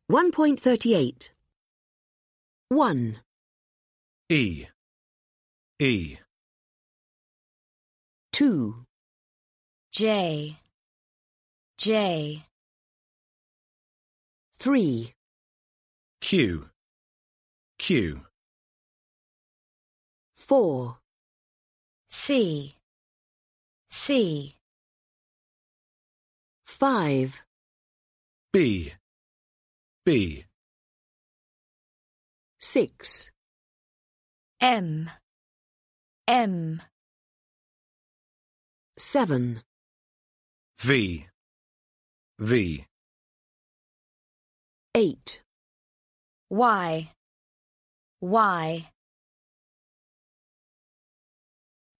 1.38. 1, E. E. 2, J. J. 3, Q. Q. 4, C. C. 5, B. B. 6, M. M. 7, V. V. 8, Y. Y.